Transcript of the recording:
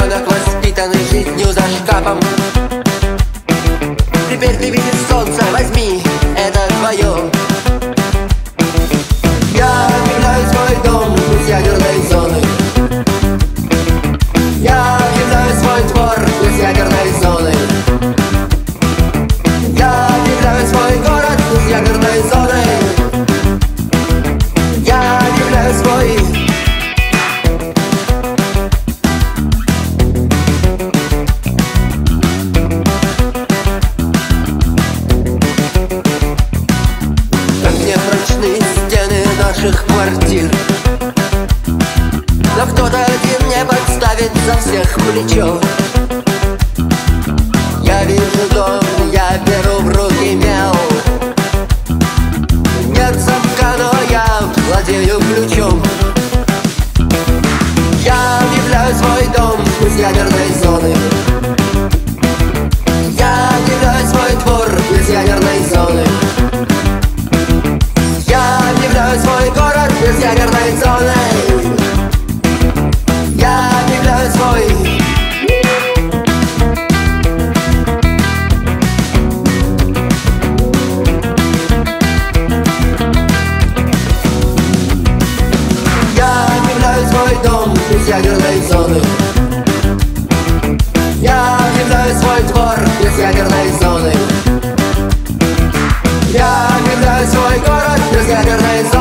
ребенок, воспитанный жизнью за шкафом. Теперь ты видишь солнце, возьми, это твое. Я объявляю свой дом из ядерной зоны. Я объявляю свой двор из ядерной зоны. Я объявляю свой город из ядерной зоны. Я объявляю свой... наших квартир. Но кто-то один не подставит за всех плечо. Я вижу дом, я беру в руки мел. Нет замка, но я владею ключом. Я объявляю свой дом из ядерной зоны. Я объявляю свой двор из ядерной зоны. Я объявляю свой город из ядерной зоны. Я объявляю свой... Я объявляю свой дом из ядерной зоны. Я объявляю свой двор из ядерной зоны. Я объявляю свой город из ядерной зоны.